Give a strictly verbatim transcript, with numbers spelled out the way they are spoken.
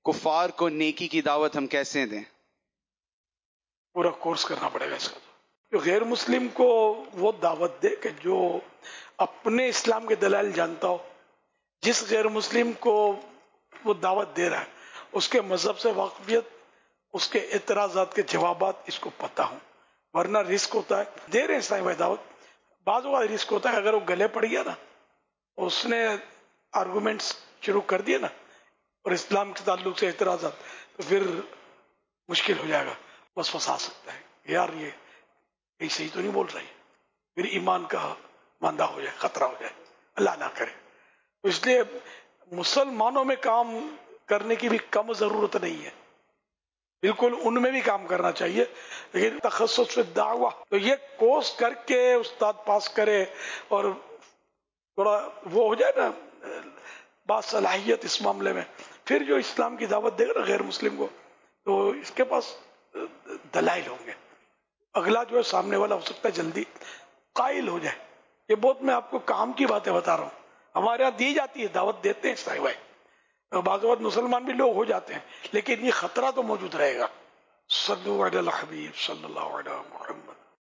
کفار کو نیکی کی دعوت ہم کیسے دیں؟ پورا کورس کرنا پڑے گا اس کا. جو غیر مسلم کو وہ دعوت دے کہ جو اپنے اسلام کے دلائل جانتا ہو. جس غیر مسلم کو وہ دعوت دے رہا ہے اس کے مذہب سے واقفیت، اس کے اعتراضات کے جوابات اس کو پتہ ہوں. ورنہ رسک ہوتا ہے، دے رہے ہیں اسلامی بھائی دعوت، بعض اوقات رسک ہوتا ہے اگر وہ گلے پڑ گیا نا، اس نے آرگومنٹس شروع کر دیے نا اور اسلام کے تعلق سے اعتراضات، تو پھر مشکل ہو جائے گا، بس پھنسا سکتا ہے یار یہ یہ صحیح تو نہیں بول رہی، پھر ایمان کا ماندہ ہو جائے، خطرہ ہو جائے، اللہ نہ کرے. تو اس لیے مسلمانوں میں کام کرنے کی بھی کم ضرورت نہیں ہے، بالکل ان میں بھی کام کرنا چاہیے، لیکن تخصص فی دعویٰ تو یہ کورس کر کے استاد پاس کرے اور تھوڑا وہ ہو جائے نا باصلاحیت اس معاملے میں، پھر جو اسلام کی دعوت دے گا نا غیر مسلم کو تو اس کے پاس دلائل ہوں گے. اگلا جو ہے سامنے والا ہو سکتا ہے جلدی قائل ہو جائے. یہ بہت میں آپ کو کام کی باتیں بتا رہا ہوں، ہمارے یہاں دی جاتی ہے، دعوت دیتے ہیں سائی بھائی، بعض اوقات مسلمان بھی لوگ ہو جاتے ہیں، لیکن یہ خطرہ تو موجود رہے گا. صلو علی الحبیب صلی اللہ علیہ محمد.